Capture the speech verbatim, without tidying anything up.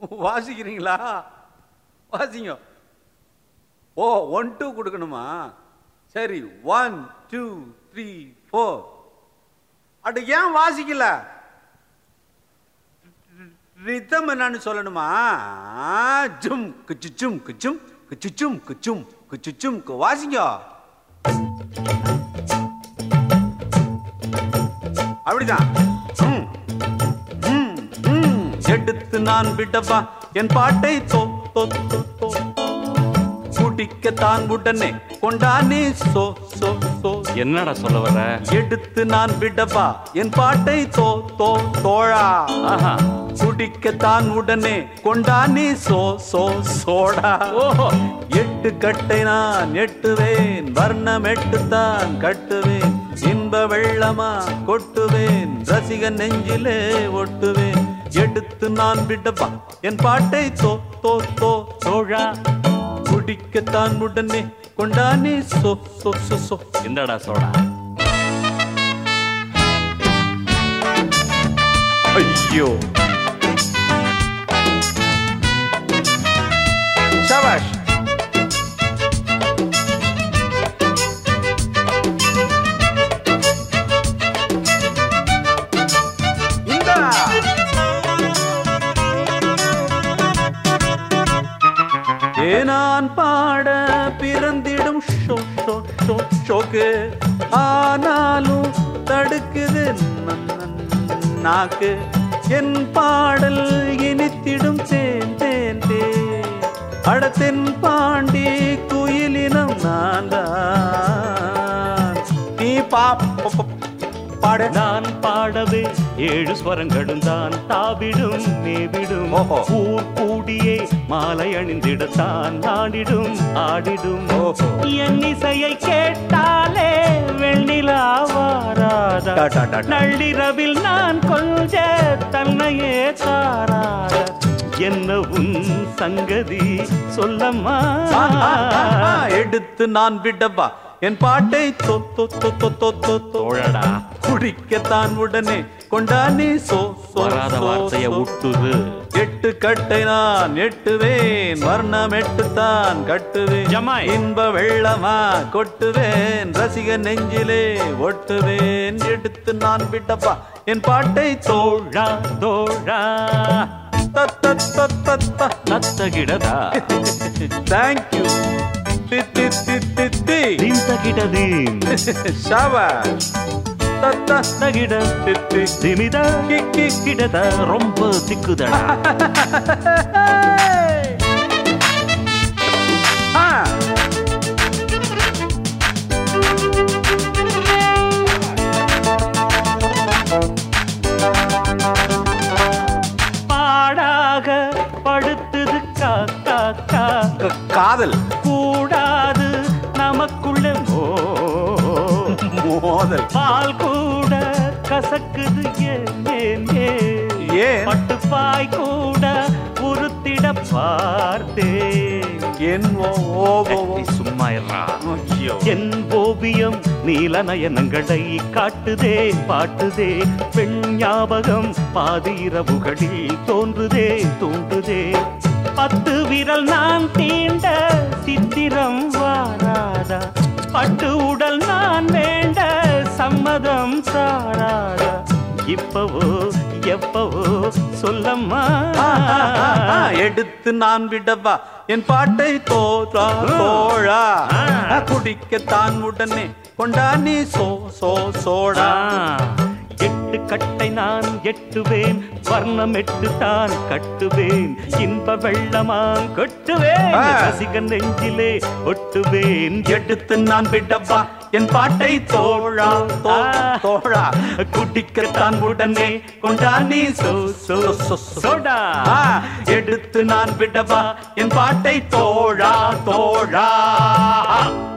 வாசிக்கிறீங்களா? வாசிங்க. ஓ one two கொடுக்கணுமா? சரி, ஒன் டூ த்ரீ ஃபோர். அட ஏன் வாசிக்கல? ரிதம் என்னன்னு சொல்லணுமா? ஜும் குச்சும் குச்சும் குச்சும் குச்சும் குச்சும் வாசிங்க. அப்படிதான். எடுத்து நான் விடவா என் பாட்டை தோ தோ தோ குடிக்கத்தான் உடனே கொண்டானே சோ சோ சோ. என்னடா சொல்ல வர? எடுத்து நான் விடவா என் பாட்டை தோ தோ தோழா. குடிக்கத்தான் உடனே கொண்டானே சோ சோ சோடா. எட்டு கட்டை நான் எட்டுவேன், வர்ணம் எட்டுத்தான் கட்டுவேன், இன்ப வெள்ளமா கொட்டுவேன், ரசிகன் நெஞ்சிலே ஒட்டுவேன். எடுத்து நான் விடவா என் பாட்டை தோ தோ தோ தோழா. குடிக்கத்தான் உடனே கொண்டானே சோ சோ சோ சோ. என்னடா சோடா? ஐயோ ஷாபாஷ். நான் பாட பிறந்திடும் ஷோ ஷோ ஷோ ஷோக்கு, ஆனாலும் தடுக்குது நாக்கு. என் பாடல் இனித்திடும் தேன் தேன் தே. அடத்தென் பாண்டி குயிலினம் நான் தான். நீ பா பாட நான் பாடவே ஏழு ஸ்வரங்களும் தான் தாவிடும் மேவிடும். ஊர் கூடியே மாலை அணிந்திடத்தான் நாடிடும் ஆடிடும். என் இசையை கேட்டாலே வெண்ணிலா வாராதா? நள்ளிரவில் நான் கொஞ்ச தன்னையே தாராத. என்ன உன் சங்கதி சொல்லம்மா? எடுத்து நான் விடவா என் பாட்டை தோ தோ தோ தோ தோ தோ தோழடா. குடிக்கத்தான் உடனே கொண்டானே சோ சோ. வார்த்தையை விட்டுது. எட்டு கட்டை நான் எட்டுவேன், வர்ணம் எட்டுத்தான் கட்டுவேன், இன்ப வெள்ளமா கொட்டுவேன், ரசிக நெஞ்சிலே ஒட்டுவேன். எடுத்து நான் விடவா என் பாட்டை தோழா தோழா. தத்தகிடதா. தேங்க்யூ. ரொம்ப திக்குதடா. பாடாக படுத்தது காதல் கூடாது நமக்குள்ள மோதல். பால் கூட கசக்குது ஏன் ஏன் பட்டுப்பாய் கூட உருத்திட பார்த்தேன். என் சும்மா என் ஓவியம் நீல நயனங்களை காட்டுதே பாட்டுதே. பெண் ஞாபகம் பாதி இரவுகளில் தோன்றுதே தோன்றுதே. பத்து விரல் நான் தீண்ட சித்திரம் வாராதா? பட்டு உடல் நான் வேண்ட சம்மதம் சாராதா? இப்பவோ எப்பவோ சொல்லம்மா. எடுத்து நான் விடவா என் பாட்டை தோழா தோழா. குடிக்கத்தான் உடனே கொண்டானே சோ சோ சோடா. எட்டு கட்டை நான் எட்டுவேன், வர்ணம் எட்டு தான் கட்டுவேன், இன்ப வெள்ளமான் கொட்டுவேன், ரசிகன் நெஞ்சிலே ஒட்டுவேன். எடுத்து நான் விடவா என் பாட்டை தோழா தோழா. குடிக்கத்தான் உடனே கொண்டானே சோ சோ சோடா. எடுத்து நான் விடவா என் பாட்டை தோழா தோழா.